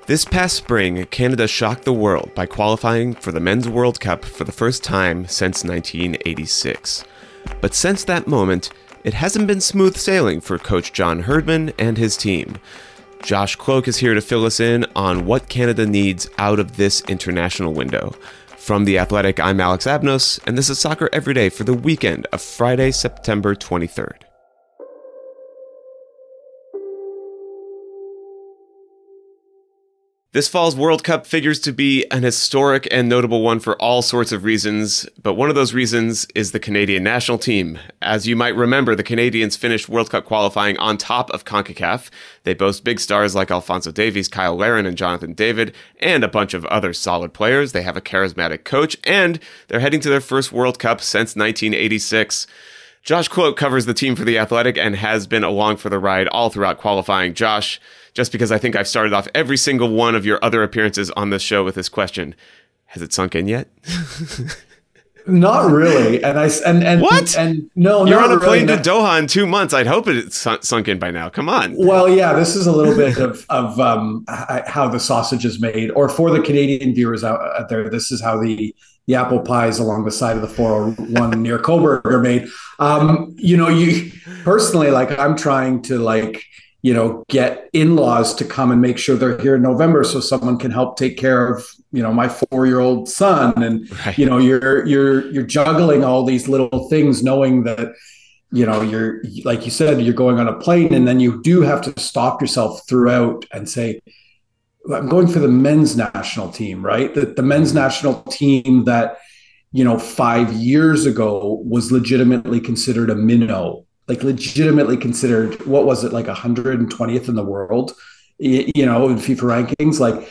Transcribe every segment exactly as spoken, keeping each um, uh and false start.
This past spring, Canada shocked the world by qualifying for the Men's World Cup for the first time since nineteen eighty-six. But since that moment, it hasn't been smooth sailing for Coach John Herdman and his team. Josh Kloke is here to fill us in on what Canada needs out of this international window. From The Athletic, I'm Alex Abnos, and this is Soccer Every Day for the weekend of Friday, September twenty-third. This fall's World Cup figures to be an historic and notable one for all sorts of reasons, but one of those reasons is the Canadian national team. As you might remember, the Canadians finished World Cup qualifying on top of CONCACAF. They boast big stars like Alphonso Davies, Kyle Larin, and Jonathan David, and a bunch of other solid players. They have a charismatic coach, and they're heading to their first World Cup since nineteen eighty-six. Josh Kloke covers the team for The Athletic and has been along for the ride all throughout qualifying. Josh, just because I think I've started off every single one of your other appearances on this show with this question, has it sunk in yet? Not really. And I and and what? And, and no, you're not on a plane really. to Doha in two months. I'd hope it's sunk in by now. Come on. Well, yeah, this is a little bit of of um, how the sausage is made, or for the Canadian viewers out, out there, this is how the the apple pies along the side of the four oh one near Coburg are made. Um, you know, you personally, like, I'm trying to like. you know, get in-laws to come and make sure they're here in November so someone can help take care of, you know, my four-year-old son. And, right. you know, you're, you're, you're juggling all these little things, knowing that, you know, you're, like you said, you're going on a plane, and then you do have to stop yourself throughout and say, I'm going for the men's national team, right? The, the men's national team that, you know, five years ago was legitimately considered a minnow. Like legitimately considered, what was it, like one hundred twentieth in the world, you know, in FIFA rankings, like,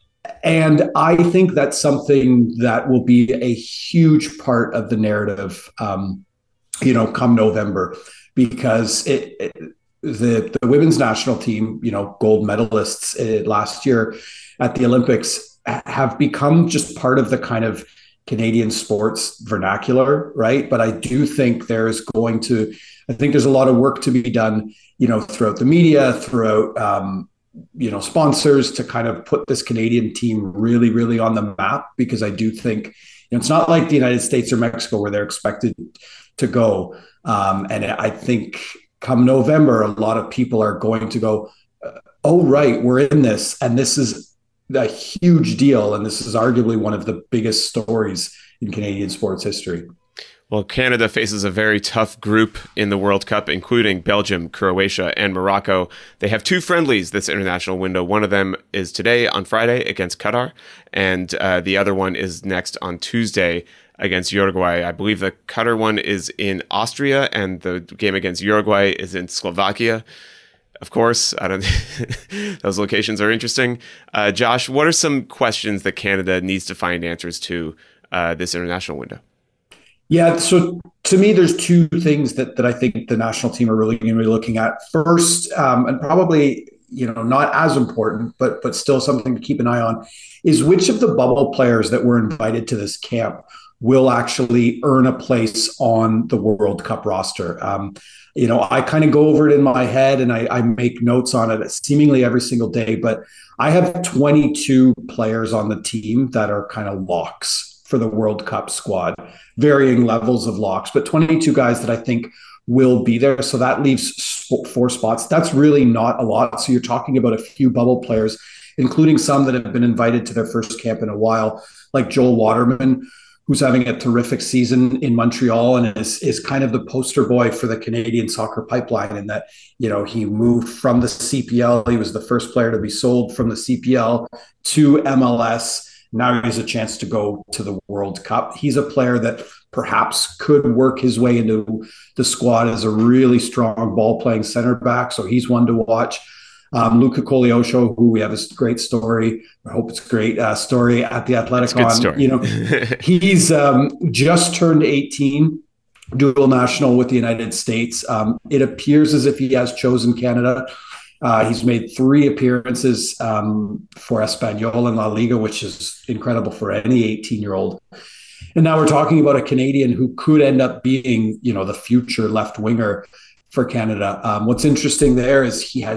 and I think that's something that will be a huge part of the narrative, um, you know, come November, because it, it the the women's national team, you know, gold medalists uh, last year at the Olympics have become just part of the kind of Canadian sports vernacular, right? But I do think there is going to, I think there's a lot of work to be done, you know, throughout the media, throughout, um, you know, sponsors to kind of put this Canadian team really, really on the map, because I do think, you know, it's not like the United States or Mexico where they're expected to go. Um, and I think come November, a lot of people are going to go, oh, right, we're in this. And this is a huge deal. And this is arguably one of the biggest stories in Canadian sports history. Well, Canada faces a very tough group in the World Cup, including Belgium, Croatia, and Morocco. They have two friendlies this international window. One of them is today on Friday against Qatar, and uh, the other one is next on Tuesday against Uruguay. I believe the Qatar one is in Austria, and the game against Uruguay is in Slovakia. Of course, I don't. Those locations are interesting. Uh, Josh, what are some questions that Canada needs to find answers to uh, this international window? Yeah, so to me, there's two things that that I think the national team are really going to be looking at. First, um, and probably, you know, not as important, but but still something to keep an eye on, is which of the bubble players that were invited to this camp will actually earn a place on the World Cup roster. Um, you know, I kind of go over it in my head and I, I make notes on it seemingly every single day, but I have twenty-two players on the team that are kind of locks for the World Cup squad, varying levels of locks, but twenty-two guys that I think will be there. So that leaves four spots. That's really not a lot. So you're talking about a few bubble players, including some that have been invited to their first camp in a while, like Joel Waterman, who's having a terrific season in Montreal and is, is kind of the poster boy for the Canadian soccer pipeline, in that, you know, he moved from the C P L. He was the first player to be sold from the C P L to M L S. Now he has a chance to go to the World Cup. He's a player that perhaps could work his way into the squad as a really strong ball-playing center back. So he's one to watch. Um, Luca Koleosho, who we have a great story, I hope it's a great uh, story at the Athletic on. Story. You know, he's um, just turned eighteen, dual national with the United States. Um, it appears as if he has chosen Canada. Uh, he's made three appearances um, for Espanyol in La Liga, which is incredible for any eighteen-year-old. And now we're talking about a Canadian who could end up being, you know, the future left winger for Canada. Um, what's interesting there is he has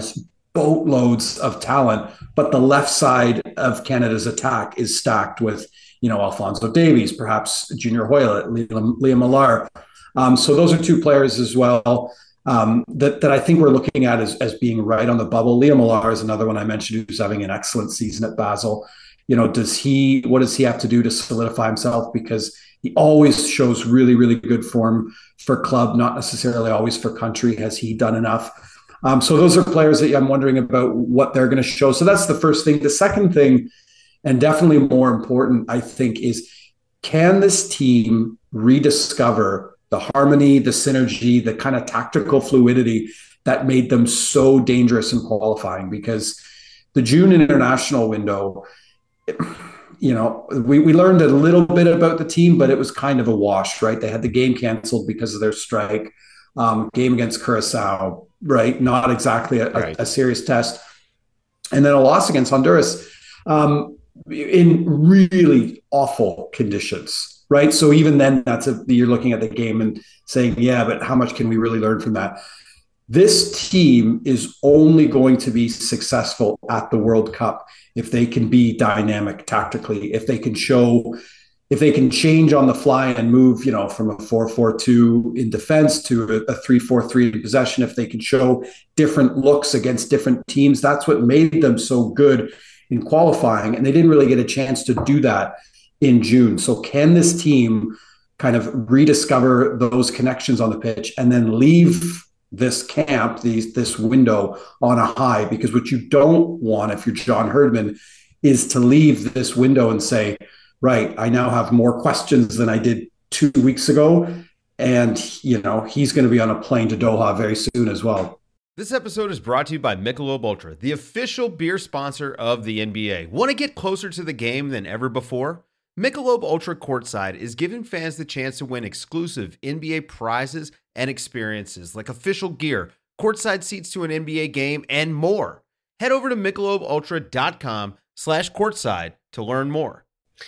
boatloads of talent, but the left side of Canada's attack is stacked with, you know, Alphonso Davies, perhaps Junior Hoylett, Liam, Liam Millar. Um, so those are two players as well um, that, that I think we're looking at as, as being right on the bubble. Liam Millar is another one I mentioned who's having an excellent season at Basel. You know, does he, what does he have to do to solidify himself? Because he always shows really, really good form for club, not necessarily always for country. Has he done enough? Um, so those are players that I'm wondering about what they're going to show. So that's the first thing. The second thing, and definitely more important, I think, is can this team rediscover the harmony, the synergy, the kind of tactical fluidity that made them so dangerous in qualifying? Because the June international window, you know, we, we learned a little bit about the team, but it was kind of a wash, right? They had the game canceled because of their strike, um, game against Curacao, right? Not exactly a, right. a, a serious test. And then a loss against Honduras um, in really awful conditions, right? So even then, that's a, you're looking at the game and saying, yeah, but how much can we really learn from that? This team is only going to be successful at the World Cup if they can be dynamic tactically, if they can show, if they can change on the fly and move, you know, from a four four two in defense to a three four three in possession, if they can show different looks against different teams. That's what made them so good in qualifying. And they didn't really get a chance to do that in June. So can this team kind of rediscover those connections on the pitch and then leave this camp, these, this window on a high? Because what you don't want if you're John Herdman is to leave this window and say, right, I now have more questions than I did two weeks ago. And, you know, he's going to be on a plane to Doha very soon as well. This episode is brought to you by Michelob Ultra, the official beer sponsor of the N B A. Want to get closer to the game than ever before? Michelob Ultra Courtside is giving fans the chance to win exclusive N B A prizes and experiences like official gear, courtside seats to an N B A game, and more. Head over to michelobultra.com slash courtside to learn more.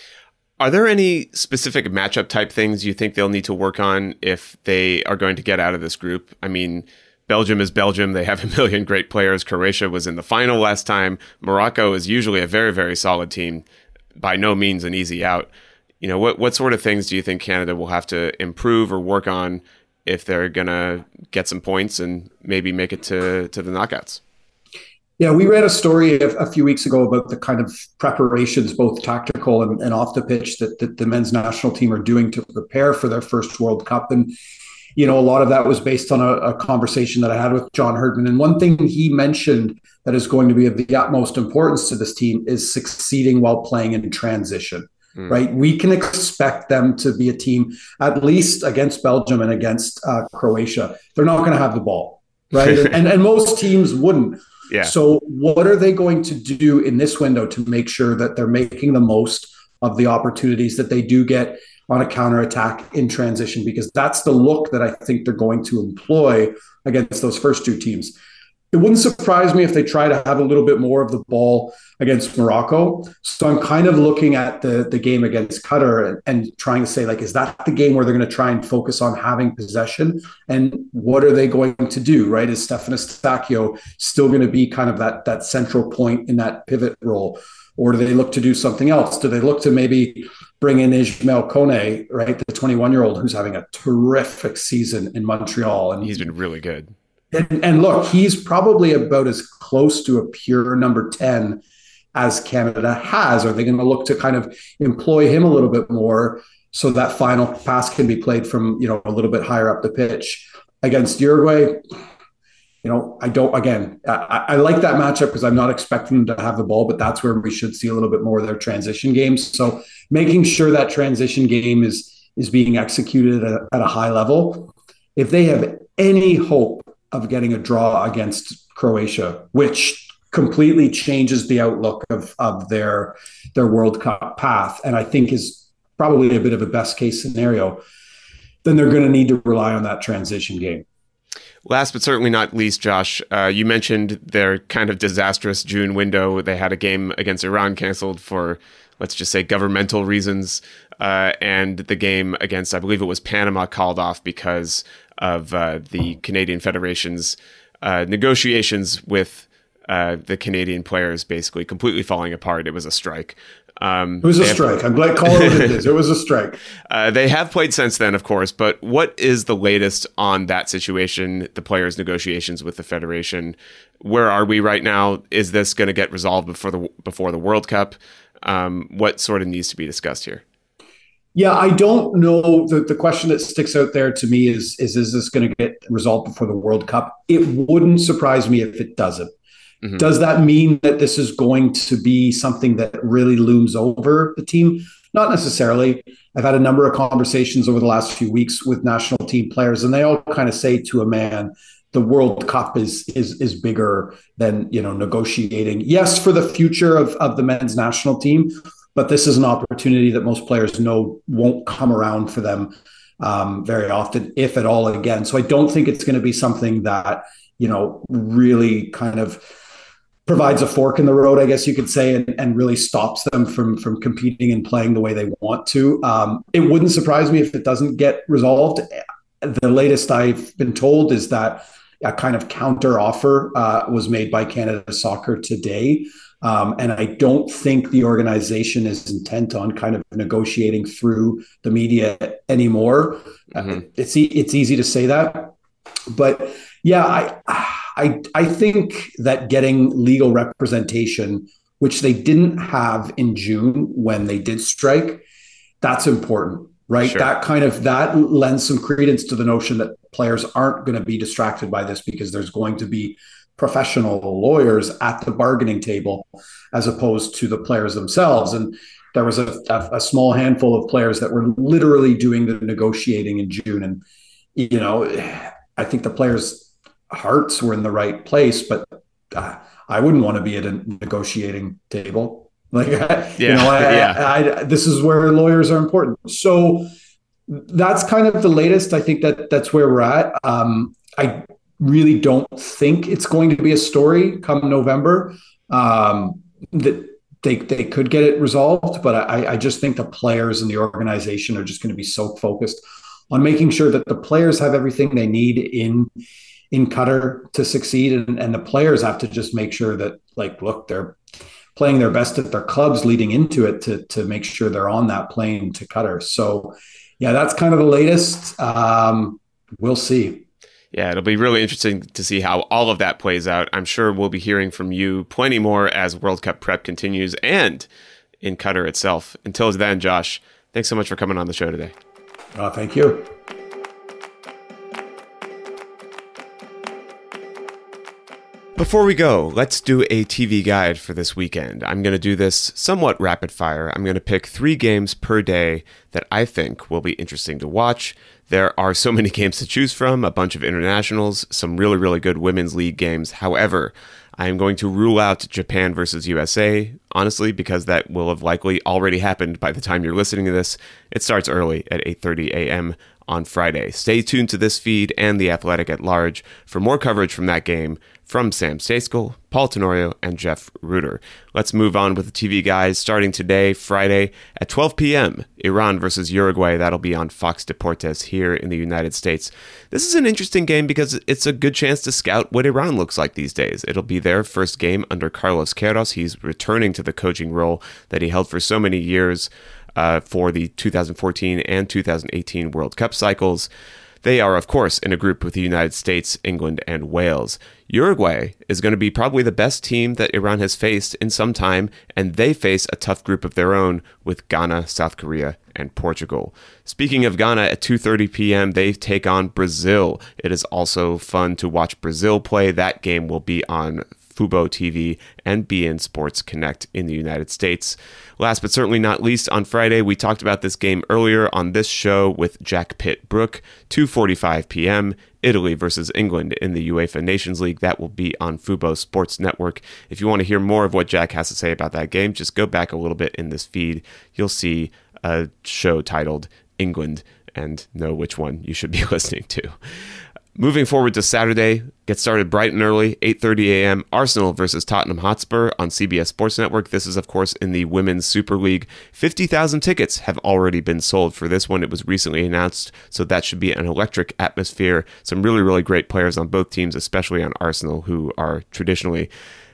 Are there any specific matchup type things you think they'll need to work on if they are going to get out of this group? I mean, Belgium is Belgium. They have a million great players. Croatia was in the final last time. Morocco is usually a very, very solid team. By no means an easy out. You know, what, what sort of things do you think Canada will have to improve or work on if they're going to get some points and maybe make it to, to the knockouts? Yeah, we read a story a, a few weeks ago about the kind of preparations, both tactical and, and off the pitch, that, that the men's national team are doing to prepare for their first World Cup. And, you know, a lot of that was based on a, a conversation that I had with John Herdman. And one thing he mentioned that is going to be of the utmost importance to this team is succeeding while playing in transition, mm. right? We can expect them to be a team, at least against Belgium and against uh, Croatia. They're not going to have the ball, right? and, and most teams wouldn't. Yeah. So what are they going to do in this window to make sure that they're making the most of the opportunities that they do get on a counterattack in transition? Because that's the look that I think they're going to employ against those first two teams. It wouldn't surprise me if they try to have a little bit more of the ball against Morocco. So I'm kind of looking at the, the game against Qatar and, and trying to say, like, is that the game where they're going to try and focus on having possession? And what are they going to do, right? Is Stefan Eustáquio still going to be kind of that, that central point in that pivot role? Or do they look to do something else? Do they look to maybe bring in Ismail Kone, right, the twenty-one-year-old who's having a terrific season in Montreal? And he's been really good. And, and look, he's probably about as close to a pure number ten as Canada has. Are they going to look to kind of employ him a little bit more so that final pass can be played from, you know, a little bit higher up the pitch? Against Uruguay, you know, I don't, again, I, I like that matchup because I'm not expecting them to have the ball, but that's where we should see a little bit more of their transition games. So making sure that transition game is, is being executed at, at a high level. If they have any hope of getting a draw against Croatia, which completely changes the outlook of, of their, their World Cup path, and I think is probably a bit of a best case scenario, then they're going to need to rely on that transition game. Last but certainly not least, Josh, uh, you mentioned their kind of disastrous June window. They had a game against Iran canceled for, let's just say, governmental reasons, uh, and the game against, I believe it was Panama, called off because of uh, the Canadian Federation's uh, negotiations with uh, the Canadian players basically completely falling apart. It was a strike. Um, it was a strike. Have, I'm glad call it what it is. It was a strike. Uh, they have played since then, of course, but what is the latest on that situation, the players' negotiations with the Federation? Where are we right now? Is this going to get resolved before the before the World Cup? Um, what sort of needs to be discussed here? Yeah, I don't know. The, the question that sticks out there to me is, is, is this going to get resolved before the World Cup? It wouldn't surprise me if it doesn't. Mm-hmm. Does that mean that this is going to be something that really looms over the team? Not necessarily. I've had a number of conversations over the last few weeks with national team players, and they all kind of say to a man, the World Cup is is is bigger than, you know, negotiating. Yes, for the future of, of the men's national team, but this is an opportunity that most players know won't come around for them um, very often, if at all, again. So I don't think it's going to be something that, you know, really kind of provides a fork in the road, I guess you could say, and, and really stops them from from competing and playing the way they want to. Um, it wouldn't surprise me if it doesn't get resolved. The latest I've been told is that a kind of counter offer uh, was made by Canada Soccer today. Um, and I don't think the organization is intent on kind of negotiating through the media anymore. Mm-hmm. Uh, it's e- it's easy to say that, but yeah, I I I think that getting legal representation, which they didn't have in June when they did strike, that's important, right? Sure. That kind of that lends some credence to the notion that players aren't going to be distracted by this because there's going to be professional lawyers at the bargaining table as opposed to the players themselves. And there was a, a, a small handful of players that were literally doing the negotiating in June. And, you know, I think the players' hearts were in the right place, but uh, I wouldn't want to be at a negotiating table. Like, yeah, you know, I, yeah. I, I, this is where lawyers are important. So that's kind of the latest. I think that that's where we're at. Um, I really don't think it's going to be a story come November. Um, that they they could get it resolved, but I, I just think the players and the organization are just going to be so focused on making sure that the players have everything they need in in Qatar to succeed, and, and the players have to just make sure that, like, look, they're playing their best at their clubs leading into it to to make sure they're on that plane to Qatar. So, yeah, that's kind of the latest. Um, we'll see. Yeah, it'll be really interesting to see how all of that plays out. I'm sure we'll be hearing from you plenty more as World Cup prep continues and in Qatar itself. Until then, Josh, thanks so much for coming on the show today. Uh, thank you. Before we go, let's do a T V guide for this weekend. I'm going to do this somewhat rapid fire. I'm going to pick three games per day that I think will be interesting to watch. There are so many games to choose from, a bunch of internationals, some really, really good women's league games. However, I am going to rule out Japan versus U S A, honestly, because that will have likely already happened by the time you're listening to this. It starts early at eight thirty a.m. on Friday. Stay tuned to this feed and The Athletic at large for more coverage from that game from Sam Stejskal, Paul Tenorio, and Jeff Reuter. Let's move on with the T V guys. Starting today, Friday at twelve p.m., Iran versus Uruguay. That'll be on Fox Deportes here in the United States. This is an interesting game because it's a good chance to scout what Iran looks like these days. It'll be their first game under Carlos Queiroz. He's returning to the coaching role that he held for so many years uh, for the two thousand fourteen and two thousand eighteen World Cup cycles. They are, of course, in a group with the United States, England, and Wales. Uruguay is going to be probably the best team that Iran has faced in some time, and they face a tough group of their own with Ghana, South Korea, and Portugal. Speaking of Ghana, at two thirty p.m., they take on Brazil. It is also fun to watch Brazil play. That game will be on Fubo T V and B N Sports Connect in the United States. Last but certainly not least, on Friday, we talked about this game earlier on this show with Jack Pitt-Brooke, two forty-five p.m., Italy versus England in the UEFA Nations League. That will be on Fubo Sports Network. If you want to hear more of what Jack has to say about that game, just go back a little bit in this feed. You'll see a show titled England and know which one you should be listening to. Moving forward to Saturday, get started bright and early, eight thirty a.m., Arsenal versus Tottenham Hotspur on C B S Sports Network. This is, of course, in the Women's Super League. fifty thousand tickets have already been sold for this one. It was recently announced, so that should be an electric atmosphere. Some really, really great players on both teams, especially on Arsenal, who are traditionally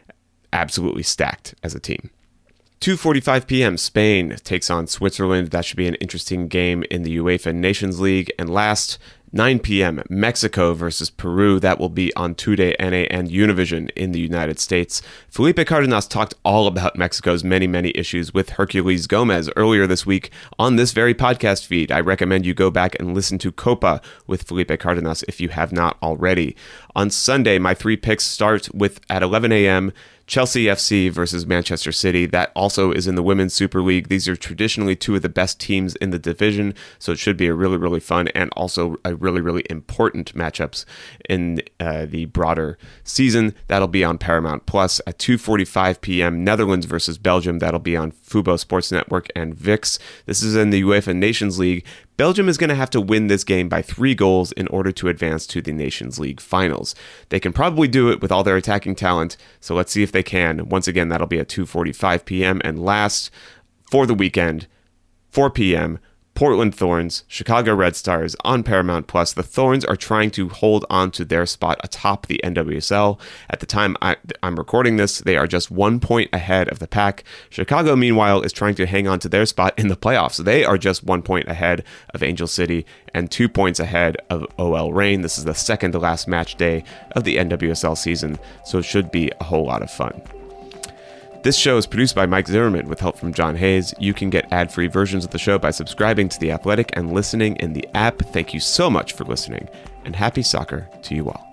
absolutely stacked as a team. two forty-five p.m. Spain takes on Switzerland. That should be an interesting game in the UEFA Nations League. And last, nine p.m. Mexico versus Peru. That will be on Today N A and Univision in the United States. Felipe Cardenas talked all about Mexico's many, many issues with Herculez Gomez earlier this week on this very podcast feed. I recommend you go back and listen to Copa with Felipe Cardenas if you have not already. On Sunday, my three picks start with at eleven a.m. Chelsea F C versus Manchester City. That also is in the Women's Super League. These are traditionally two of the best teams in the division, so it should be a really, really fun and also a really, really important matchups in uh, the broader season. That'll be on Paramount Plus at two forty-five p.m. Netherlands versus Belgium. That'll be on Fubo Sports Network and V I X. This is in the UEFA Nations League. Belgium is going to have to win this game by three goals in order to advance to the Nations League finals. They can probably do it with all their attacking talent, so let's see if they can. Once again, that'll be at two forty-five p.m. And last, for the weekend, four p.m., Portland Thorns, Chicago Red Stars on Paramount Plus. The Thorns are trying to hold on to their spot atop the N W S L. At the time I, I'm recording this, they are just one point ahead of the pack. Chicago, meanwhile, is trying to hang on to their spot in the playoffs. They are just one point ahead of Angel City and two points ahead of O L Reign. This is the second to last match day of the N W S L season, so it should be a whole lot of fun. This show is produced by Mike Zimmerman with help from John Hayes. You can get ad-free versions of the show by subscribing to The Athletic and listening in the app. Thank you so much for listening, and happy soccer to you all.